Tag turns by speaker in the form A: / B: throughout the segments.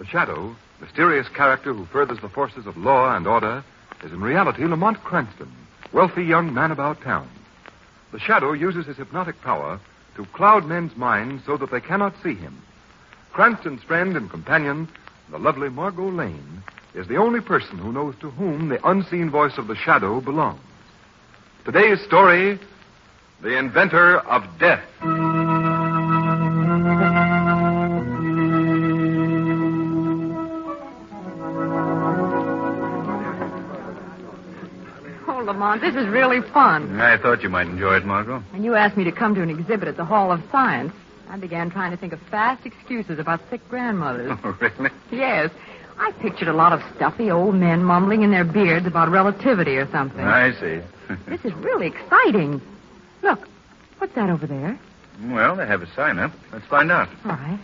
A: Shadow, mysterious character who furthers the forces of law and order, is in reality Lamont Cranston, wealthy young man about town. The Shadow uses his hypnotic power to cloud men's minds so that they cannot see him. Cranston's friend and companion, the lovely Margot Lane, is the only person who knows to whom the unseen voice of the Shadow belongs. Today's story, The Inventor of Death.
B: Lamont, this is really fun.
C: I thought you might enjoy it, Margot.
B: When you asked me to come to an exhibit at the Hall of Science, I began trying to think of fast excuses about sick grandmothers.
C: Oh, really?
B: Yes. I pictured a lot of stuffy old men mumbling in their beards about relativity or something.
C: I see.
B: This is really exciting. Look, what's that over there?
C: Well, they have a sign up. Let's find out.
B: All right.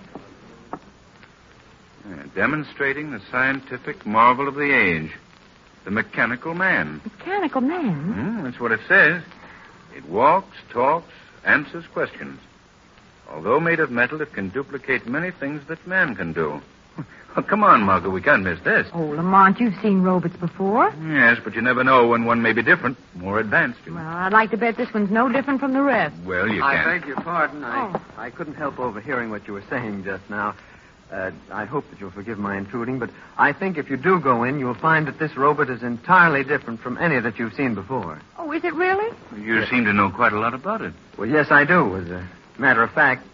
C: Demonstrating the scientific marvel of the age. The mechanical man.
B: Mechanical man?
C: That's what it says. It walks, talks, answers questions. Although made of metal, it can duplicate many things that man can do. Oh, come on, Margot, we can't miss this.
B: Oh, Lamont, you've seen robots before.
C: Yes, but you never know when one may be different, more advanced.
B: Well, I'd like to bet this one's no different from the rest.
C: Well, you
D: I
C: can't.
D: beg your pardon. I couldn't help overhearing what you were saying just now. I hope that you'll forgive my intruding, but I think if you do go in, you'll find that this robot is entirely different from any that you've seen before.
B: Oh, is it really?
C: You seem to know quite a lot about it.
D: Well, yes, I do. As a matter of fact,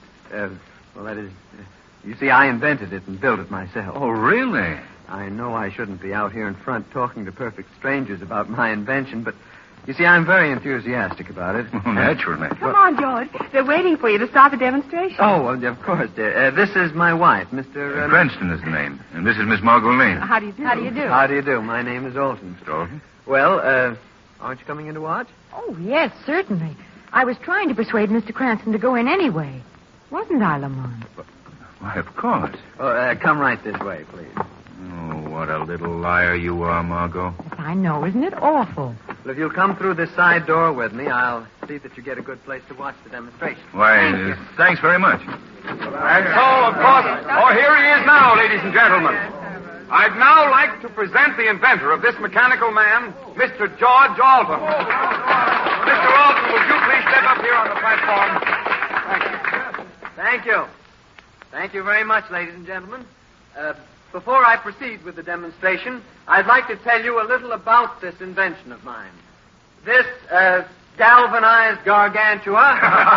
D: you see, I invented it and built it myself.
C: Oh, really?
D: I know I shouldn't be out here in front talking to perfect strangers about my invention, but you see, I'm very enthusiastic about it.
C: Oh, naturally.
B: Come on, George. They're waiting for you to start the demonstration.
D: Oh, well, of course, dear. This is my wife, Mr.
C: Cranston is the name, and this is Miss Margot Lane.
B: How do you do?
D: How do you do? My name is Alton.
C: Mr. Alton?
D: Well, aren't you coming in to watch?
B: Oh, yes, certainly. I was trying to persuade Mr. Cranston to go in anyway. Wasn't I, Lamont?
C: Why, of course.
D: Oh, come right this way, please.
C: Oh, what a little liar you are, Margot.
B: Yes, I know. Isn't it awful?
D: Well, if you'll come through this side door with me, I'll see that you get a good place to watch the demonstration.
C: Why, thanks very much.
A: And so, of course, here he is now, ladies and gentlemen. I'd now like to present the inventor of this mechanical man, Mr. George Alton. Mr. Alton, will you please step up here on the platform?
D: Thank you. Thank you very much, ladies and gentlemen. Before I proceed with the demonstration, I'd like to tell you a little about this invention of mine. This galvanized gargantua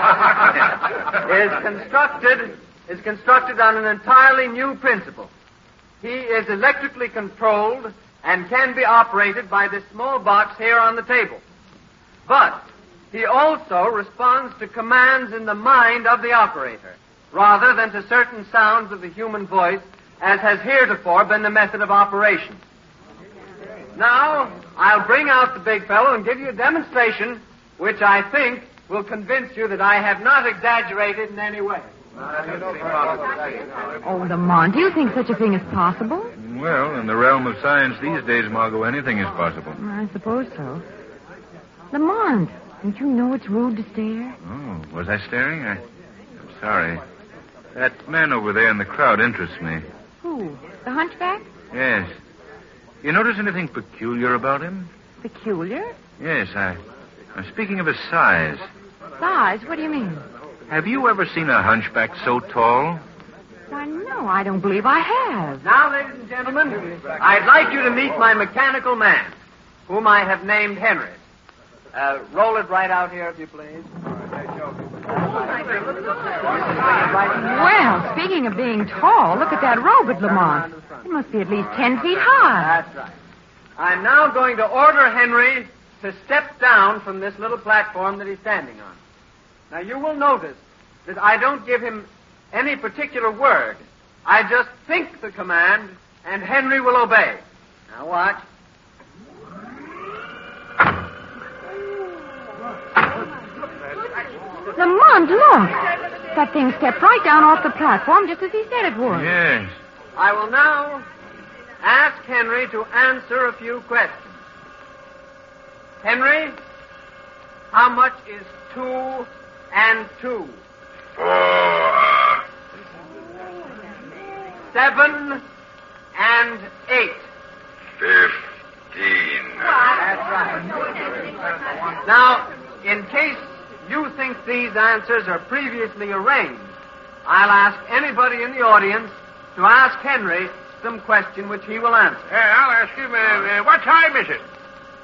D: is constructed on an entirely new principle. He is electrically controlled and can be operated by this small box here on the table. But he also responds to commands in the mind of the operator, rather than to certain sounds of the human voice, as has heretofore been the method of operation. Now, I'll bring out the big fellow and give you a demonstration which I think will convince you that I have not exaggerated in any way.
B: Oh, Lamont, do you think such a thing is possible?
C: Well, in the realm of science these days, Margot, anything is possible.
B: I suppose so. Lamont, don't you know it's rude to stare?
C: Oh, was I staring? I'm sorry. That man over there in the crowd interests me.
B: Who? The hunchback?
C: Yes. You notice anything peculiar about him?
B: Peculiar?
C: Yes, I'm speaking of his size.
B: Size? What do you mean?
C: Have you ever seen a hunchback so tall?
B: Why, no, I don't believe I have.
D: Now, ladies and gentlemen, I'd like you to meet my mechanical man, whom I have named Henry. Roll it right out here, if you please.
B: Well, speaking of being tall, look at that robot, Lamont. It must be at least 10 feet high.
D: That's right. I'm now going to order Henry to step down from this little platform that he's standing on. Now, you will notice that I don't give him any particular word. I just think the command, and Henry will obey. Now, watch.
B: Lamont, look. That thing stepped right down off the platform just as he said it would.
C: Yes.
D: I will now ask Henry to answer a few questions. Henry, how much is 2 and 2?
A: 4.
D: 7 and 8.
E: 15.
D: That's right. Now, in case you think these answers are previously arranged, I'll ask anybody in the audience to ask Henry some question which he will answer.
F: I'll ask him, what time is it?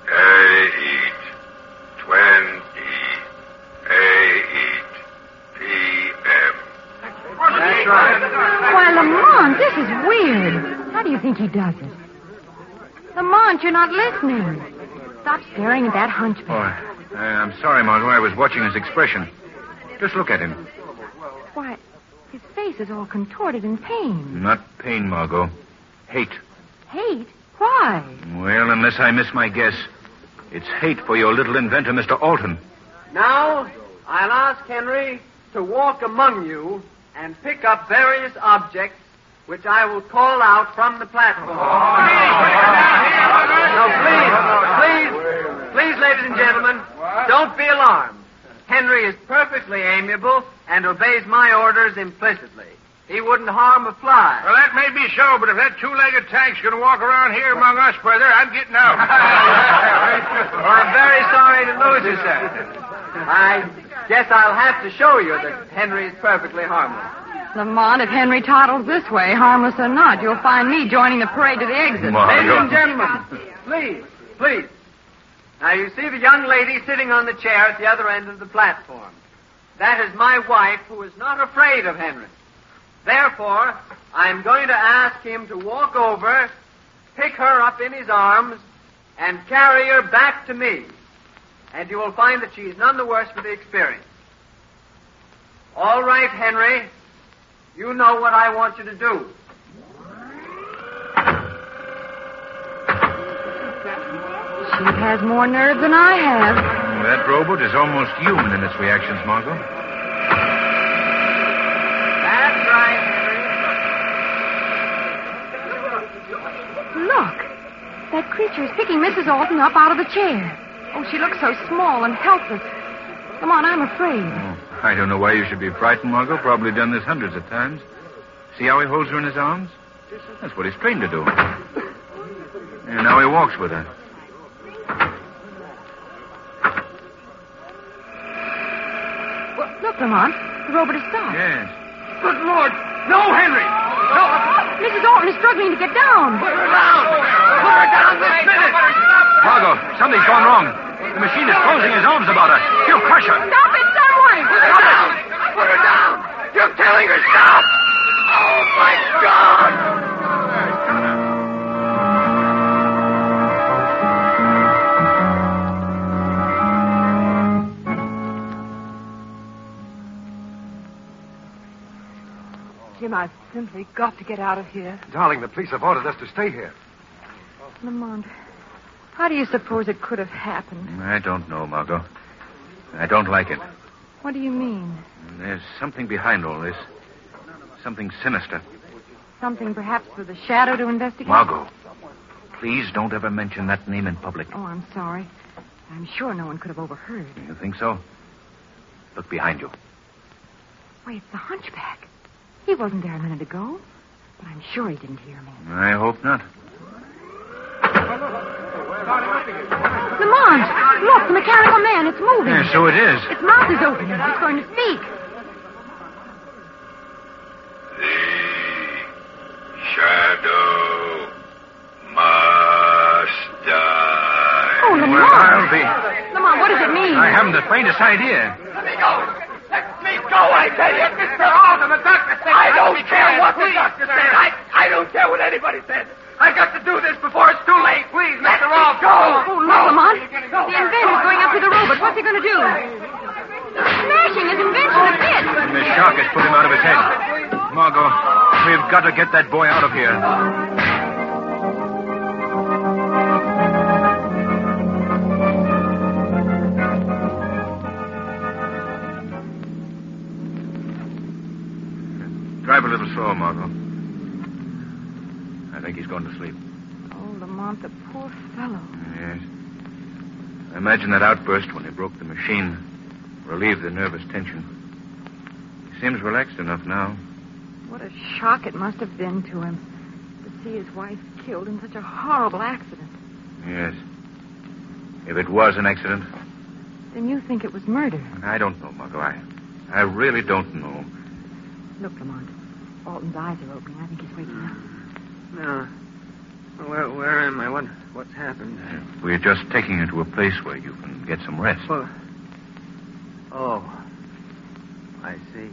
E: 8:20 p.m.
D: That's right.
B: Why, Lamont, this is weird. How do you think he does it? Lamont, you're not listening. Stop staring at that hunchback.
C: Oh, I'm sorry, Margot. I was watching his expression. Just look at him.
B: Why, his face is all contorted in pain.
C: Not pain, Margot. Hate.
B: Hate? Why?
C: Well, unless I miss my guess, it's hate for your little inventor, Mr. Alton.
D: Now, I'll ask Henry to walk among you and pick up various objects which I will call out from the platform. Now, please, ladies and gentlemen, don't be alarmed. Henry is perfectly amiable and obeys my orders implicitly. He wouldn't harm a fly.
F: Well, that may be so, but if that two-legged tank's going to walk around here among us, brother, I'm getting out.
D: Well, I'm very sorry to lose you, sir. I guess I'll have to show you that Henry is perfectly harmless.
B: Lamont, if Henry toddles this way, harmless or not, you'll find me joining the parade to the exit.
D: Ladies and gentlemen, please. Now, you see the young lady sitting on the chair at the other end of the platform. That is my wife, who is not afraid of Henry. Therefore, I'm going to ask him to walk over, pick her up in his arms, and carry her back to me. And you will find that she is none the worse for the experience. All right, Henry. You know what I want you to do.
B: She has more nerve than I have.
C: That robot is almost human in its reactions, Margot.
D: That's right, Henry.
B: Look. That creature is picking Mrs. Alton up out of the chair. Oh, she looks so small and helpless. Come on, I'm afraid.
C: Oh, I don't know why you should be frightened, Margot. Probably done this hundreds of times. See how he holds her in his arms? That's what he's trained to do. And now he walks with her.
B: Well, look, Lamont. The robot has stopped.
C: Yes.
F: Good Lord. No, Henry. No.
B: Mrs. Alton is struggling to get down.
F: Put her down. Put her down this minute.
C: Margot, something's gone wrong. The machine is closing his arms about her. He'll crush her.
B: Stop it, someone!
F: Put her down. Put her down. You're telling her stop. Oh, my God.
G: Jim, I've simply got to get out of here.
A: Darling, the police have ordered us to stay here.
B: Lamont, how do you suppose it could have happened?
C: I don't know, Margot. I don't like it.
B: What do you mean?
C: There's something behind all this. Something sinister.
B: Something perhaps for the shadow to investigate?
C: Margot, please don't ever mention that name in public.
B: Oh, I'm sorry. I'm sure no one could have overheard.
C: You think so? Look behind you.
B: Wait, it's the hunchback. He wasn't there a minute ago, but I'm sure he didn't hear me.
C: I hope not.
B: Lamont, look, the mechanical man. It's moving.
C: Yeah, so it is.
B: Its mouth is open. It's going to speak.
E: The shadow must die.
B: Oh, Lamont.
C: Well, I'll be.
B: Lamont, what does it mean?
C: I haven't the faintest idea.
F: Let me go. Let me go, I tell you. Mr. Alton, the doctor said... I don't care what the doctor said. I don't care what anybody said. I've got to do this before it's too late. Please, Mr. Alton. Go.
B: Oh, look, Lamont. The inventor's going up to the robot. What's he going to do? Smashing his invention to bits.
C: And the shock has put him out of his head. Margot, we've got to get that boy out of here. Drive a little slower, Margot. I think he's going to sleep.
B: Oh, Lamont, the poor fellow.
C: Yes. I imagine that outburst when he broke the machine relieved the nervous tension. He seems relaxed enough now.
B: What a shock it must have been to him to
G: see his wife killed in such a horrible accident.
C: Yes. If it was an accident,
B: Then you think it was murder.
C: I don't know, Margot. I really don't know.
B: Look, Lamont. Alton's eyes are opening. I think he's waking up.
D: No. Where am I? What's happened?
C: We're just taking you to a place where you can get some rest.
D: Well, oh, I see.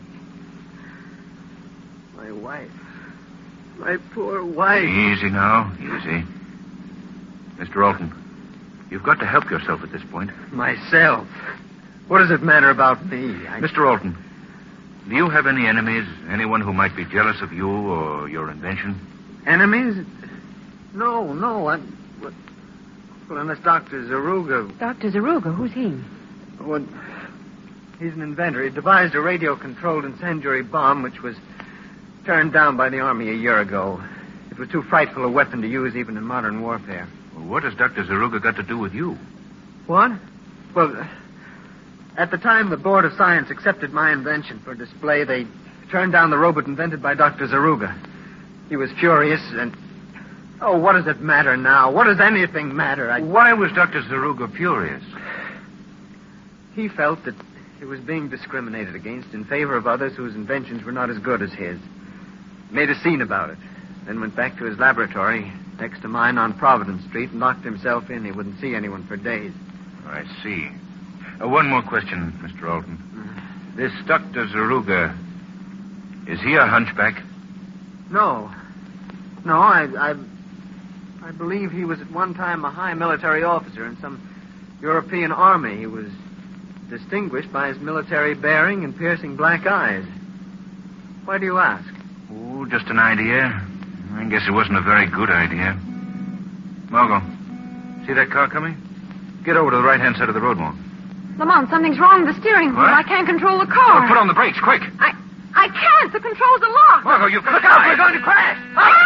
D: My wife. My poor wife.
C: Easy now. Easy. Mr. Alton, you've got to help yourself at this point.
D: Myself? What does it matter about me?
C: Mr. Alton, do you have any enemies? Anyone who might be jealous of you or your invention?
D: Enemies? No. Well, unless Dr. Zaruga...
B: Dr. Zaruga, who's he?
D: Well, he's an inventor. He devised a radio-controlled incendiary bomb which was turned down by the Army a year ago. It was too frightful a weapon to use even in modern warfare.
C: Well, what has Dr. Zaruga got to do with you?
D: What? Well, at the time the Board of Science accepted my invention for display, they turned down the robot invented by Dr. Zaruga. He was furious and... Oh, what does it matter now? What does anything matter?
C: Why was Dr. Zaruga furious?
D: He felt that he was being discriminated against in favor of others whose inventions were not as good as his. Made a scene about it. Then went back to his laboratory next to mine on Providence Street and locked himself in. He wouldn't see anyone for days.
C: I see. One more question, Mr. Alton. This Dr. Zaruga, is he a hunchback?
D: No, I believe he was at one time a high military officer in some European army. He was distinguished by his military bearing and piercing black eyes. Why do you ask?
C: Oh, just an idea. I guess it wasn't a very good idea. Margot, see that car coming? Get over to the right-hand side of the road, Mark.
B: Lamont, something's wrong with the steering wheel.
C: What?
B: I can't control the car.
C: Oh, put on the brakes, quick.
B: I can't. The controls are locked.
C: Margot, you've got
D: Look out, we're going to crash!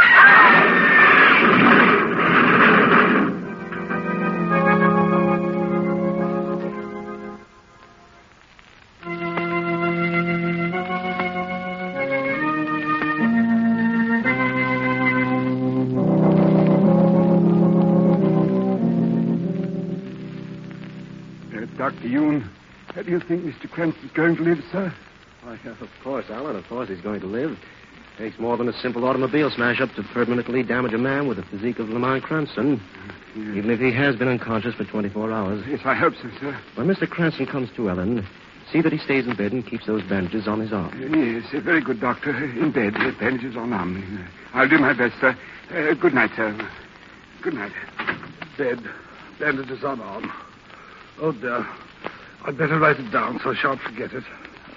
H: Dr. Yoon, how do you think Mr. Cranston's going to live, sir?
I: Why, of course, Alan. Of course he's going to live. Takes more than a simple automobile smash-up to permanently damage a man with the physique of Lamont Cranston. Yes. Even if he has been unconscious for 24 hours.
H: Yes, I hope so, sir.
I: When Mr. Cranston comes to, Ellen, see that he stays in bed and keeps those bandages on his arm.
H: Yes, a very good doctor. In bed, bandages on arm. I'll do my best, sir. Good night, sir. Good night.
J: Bed, bandages on arm. Oh, dear. I'd better write it down so I shan't forget it.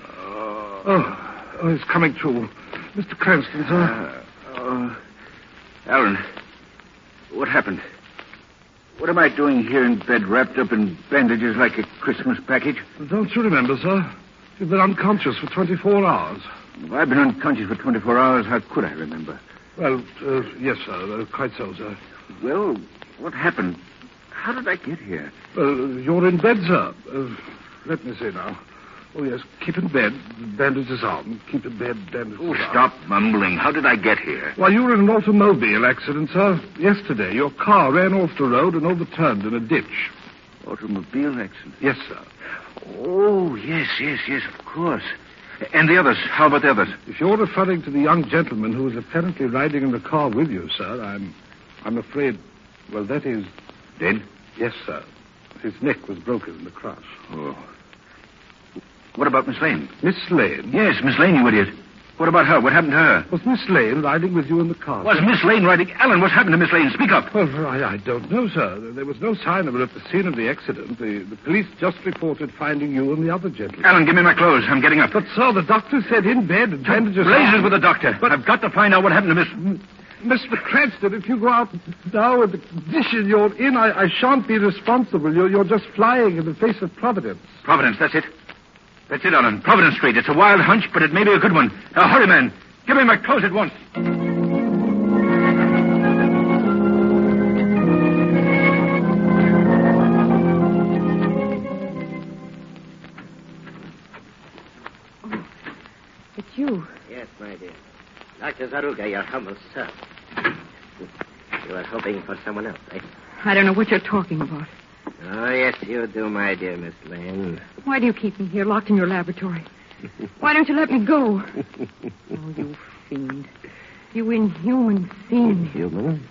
J: Oh, he's coming to. Mr. Cranston, sir.
C: Alan, what happened? What am I doing here in bed wrapped up in bandages like a Christmas package?
J: Don't you remember, sir? You've been unconscious for 24 hours.
C: If I've been unconscious for 24 hours, how could I remember?
J: Well, yes, sir. Quite so, sir.
C: Well, what happened? How did I get here?
J: You're in bed, sir. Let me see now. Oh, yes, keep in bed, bandages on. Keep in bed, bandages on.
C: Stop mumbling. How did I get here?
J: Why, you were in an automobile accident, sir. Yesterday, your car ran off the road and overturned in a ditch.
C: Automobile accident?
J: Yes, sir.
C: Oh, yes, of course. And the others? How about the others?
J: If you're referring to the young gentleman who was apparently riding in the car with you, sir, I'm afraid, well, that is...
C: Dead?
J: Yes, sir. His neck was broken in the crash.
C: Oh. What about Miss Lane?
J: Miss Lane?
C: Yes, Miss Lane, you idiot. What about her? What happened to her?
J: Was Miss Lane riding with you in the car?
C: Was Miss Lane riding? Alan, what happened to Miss Lane? Speak up.
J: Well, I don't know, sir. There was no sign of her at the scene of the accident. The police just reported finding you and the other gentleman.
C: Alan, give me my clothes. I'm getting up.
J: But, sir, the doctor said in bed and bandages...
C: Blazes with the doctor. But I've got to find out what happened to Miss...
J: Mr. Cranston, if you go out now with the condition you're in, I shan't be responsible. You're just flying in the face of Providence.
C: Providence, that's it. That's it, Alan. Providence Street. It's a wild hunch, but it may be a good one. Now, hurry, man. Give me my clothes at once.
B: Oh, it's you.
I: Yes, my dear. Dr. Zaruga, your humble servant. You are hoping for someone else, eh?
B: I don't know what you're talking about.
I: Oh, yes, you do, my dear Miss Lane.
B: Why do you keep me here locked in your laboratory? Why don't you let me go? Oh, you fiend. You inhuman fiend.
I: Inhuman?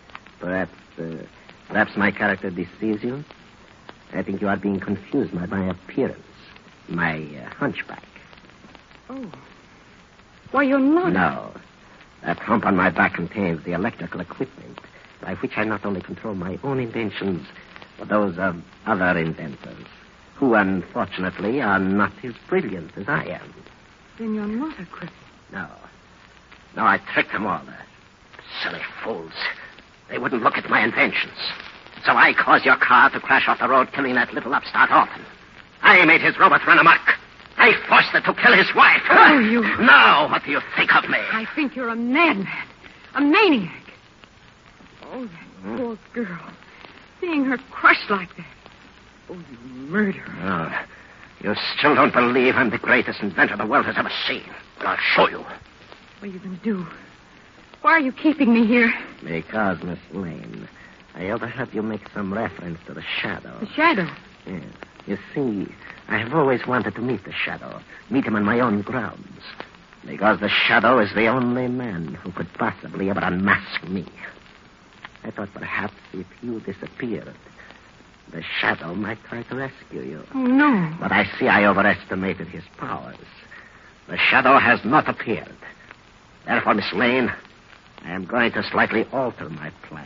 I: Perhaps my character deceives you? I think you are being confused by my appearance. My hunchback.
B: Oh. Why, you're not.
I: No. That hump on my back contains the electrical equipment by which I not only control my own inventions, but those of other inventors, who, unfortunately, are not as brilliant as I am.
B: Then you're not a cripple.
I: No. No, I tricked them all. Silly fools. They wouldn't look at my inventions. So I caused your car to crash off the road, killing that little upstart orphan. I made his robot run amok. I forced it to kill his wife.
B: Oh, you...
I: Now, what do you think of me?
B: I think you're a madman. A maniac. Oh, that poor girl. Seeing her crushed like that. Oh, you murderer.
I: Oh, you still don't believe I'm the greatest inventor the world has ever seen. But I'll show you.
B: What are you going to do? Why are you keeping me here?
I: Because, Miss Lane, I overheard you make some reference to the Shadow.
B: The Shadow?
I: Yes. You see, I have always wanted to meet the Shadow. Meet him on my own grounds. Because the Shadow is the only man who could possibly ever unmask me. I thought perhaps if you disappeared, the Shadow might try to rescue you.
B: Oh, no.
I: But I see I overestimated his powers. The Shadow has not appeared. Therefore, Miss Lane, I am going to slightly alter my plans.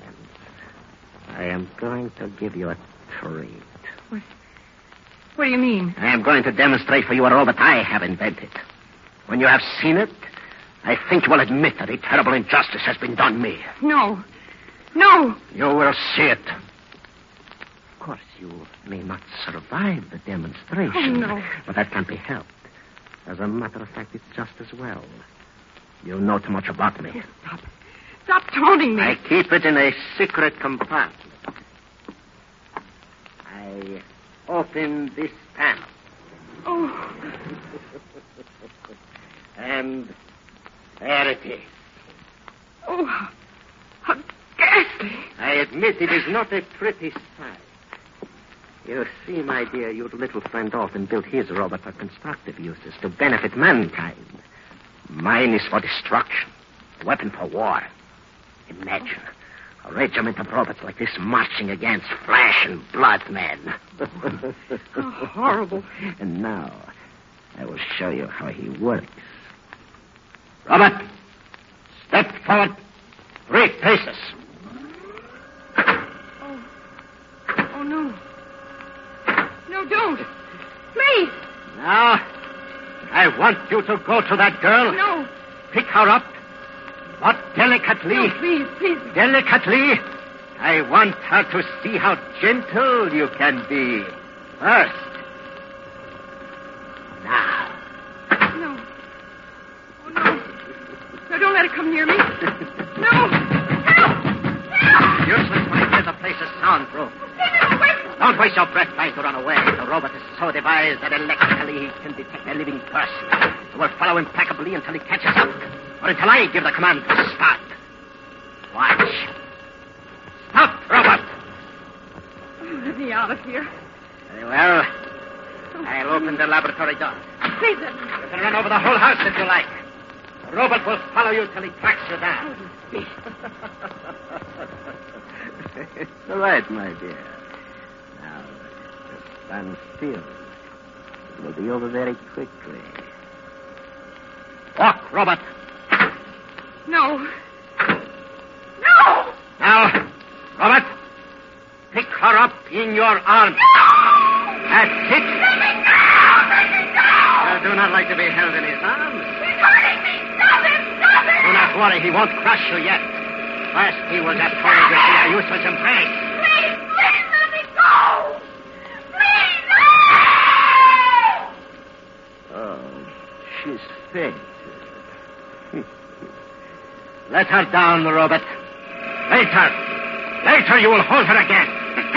I: I am going to give you a treat.
B: What do you mean?
I: I am going to demonstrate for you a robot I have invented. When you have seen it, I think you will admit that a terrible injustice has been done me.
B: No. No.
I: You will see it. Of course, you may not survive the demonstration.
B: Oh, no.
I: But that can't be helped. As a matter of fact, it's just as well. You know too much about me.
B: Stop. Stop taunting me.
I: I keep it in a secret compartment. I open this panel.
B: Oh.
I: And there it is.
B: Oh, how ghastly.
I: I admit it is not a pretty sight. You see, my dear, your little friend Alton built his robot for constructive uses to benefit mankind. Mine is for destruction, a weapon for war. Imagine a regiment of robots like this marching against flesh and blood men.
B: How horrible.
I: And now, I will show you how he works. Robot, step forward 3 paces.
B: Oh, no. No, don't. Please.
I: Now, I want you to go to that girl.
B: No.
I: Pick her up. But delicately.
B: No, please.
I: Delicately. I want her to see how gentle you can be. First. Now.
B: No. Oh, no. No, don't let it come near me. No. Help!
I: Useless, my dear. The place is soundproof. Don't waste your breath trying to run away. The robot is so devised that electrically he can detect a living person. It will follow impeccably until he catches up. Or until I give the command to start. Watch. Stop, robot.
B: Oh, let me out of here.
I: Very well. I'll open the laboratory door.
B: Please, let me.
I: You can run over the whole house if you like. The robot will follow you till he tracks you down. It's all right, my dear. Now, just stand still. It will be over very quickly. Walk, robot.
B: No. No!
I: Now, Robert, pick her up in your arms.
B: No!
I: That's it.
B: Let me go!
I: You do not like to be held in his arms.
B: He's hurting me! Stop him!
I: Do not worry, he won't crush you yet. First, he was at toying with me. A useless embrace.
B: Please, let me go! Please, no!
I: Oh, she's fainted. Let her down, Robert. Later you will hold her again.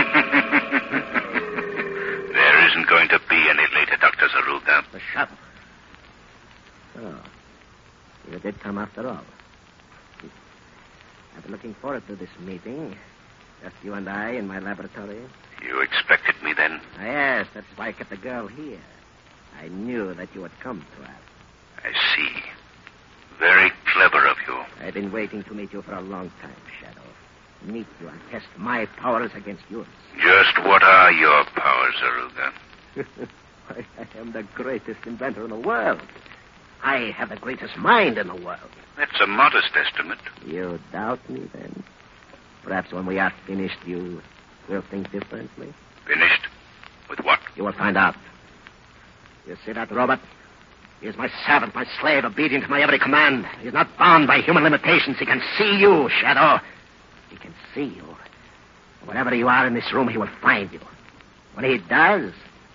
E: There isn't going to be any later, Dr. Zaruga.
I: The Shadow. So, you did come after all. At I'm looking forward to this meeting. Just you and I in my laboratory.
E: You expected me then?
I: Yes, that's why I kept the girl here. I knew that you would come to us.
E: I see. Very clever of you.
I: I've been waiting to meet you for a long time, Shadow. Meet you and test my powers against yours.
E: Just what are your powers, Aruga?
I: I am the greatest inventor in the world. I have the greatest mind in the world.
E: That's a modest estimate.
I: You doubt me, then? Perhaps when we are finished, you will think differently.
E: Finished? With what?
I: You will find out. You see that robot? He is my servant, my slave, obedient to my every command. He is not bound by human limitations. He can see you, Shadow. He can see you. Wherever you are in this room, he will find you. When he does,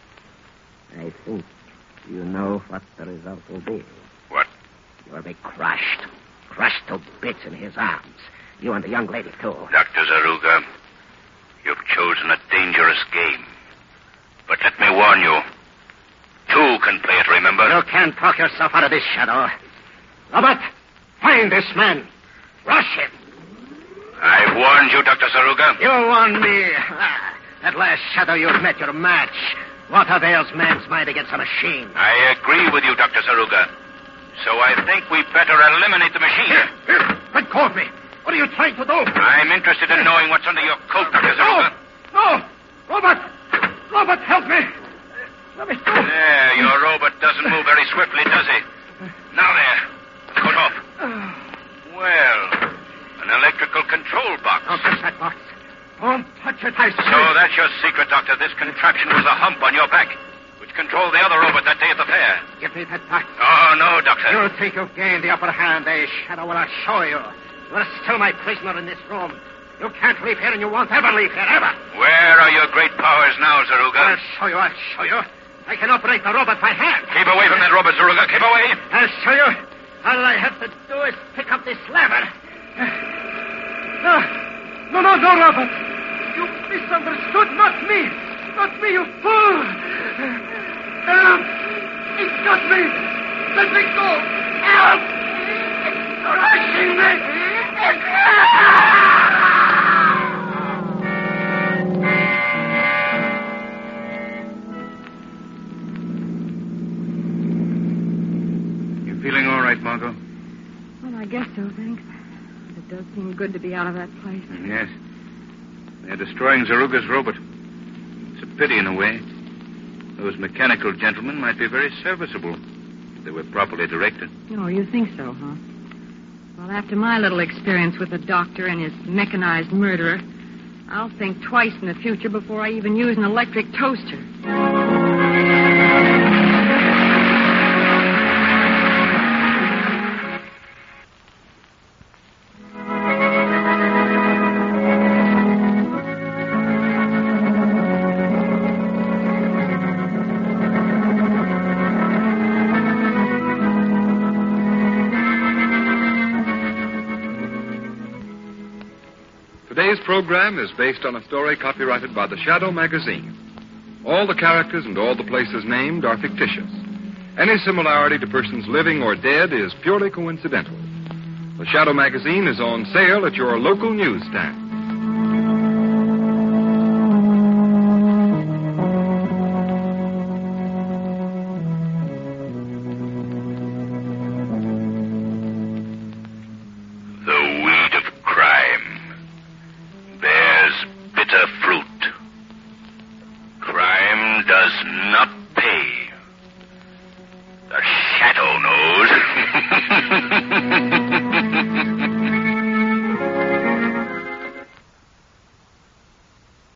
I: I think you know what the result will be.
E: What?
I: You will be crushed. Crushed to bits in his arms. You and the young lady, too.
E: Dr. Zaruga, you've chosen a dangerous game. But let me warn you. Two can play it, remember?
I: You can't talk yourself out of this, Shadow. Robert, find this man. Rush him.
E: I've warned you, Dr. Zaruga.
I: You warned me. At last, Shadow, you've met your match. What avails man's mind against a machine?
E: I agree with you, Dr. Zaruga. So I think we better eliminate the machine.
I: Here. Let go of me. What are you trying to do?
E: I'm interested in knowing what's under your coat, Dr. Zaruga.
I: No! Robert! Robert, help me! Let me go.
E: There, your robot doesn't move very swiftly, does he? Now there. Coat off. Well, an electrical control box.
I: Don't touch that box. Don't touch it, I say.
E: So that's your secret, Doctor. This contraption was a hump on your back, which controlled the other robot that day at the fair.
I: Give me that box.
E: Oh, no, Doctor.
I: You think you've gained the upper hand, eh, Shadow? Well, I'll show you. You are still my prisoner in this room. You can't leave here, and you won't ever leave here, ever.
E: Where are your great powers now, Zaruga?
I: I'll show you. I can operate the robot by hand.
E: Keep away from that robot, Zaruga. Keep away.
I: I'll show you. All I have to do is pick up this lever. No, Robert. You misunderstood. Not me, you fool. It's not me. Let me go. Help! It's crushing me.
C: You feeling all right, Margot?
B: Well, I guess so, thanks. But it does seem good to be out of that place.
C: Yes. They're destroying Zaruga's robot. It's a pity in a way. Those mechanical gentlemen might be very serviceable if they were properly directed.
B: Oh, you think so, huh? Well, after my little experience with the doctor and his mechanized murderer, I'll think twice in the future before I even use an electric toaster.
A: Today's program is based on a story copyrighted by the Shadow magazine. All the characters and all the places named are fictitious. Any similarity to persons living or dead is purely coincidental. The Shadow magazine is on sale at your local newsstand.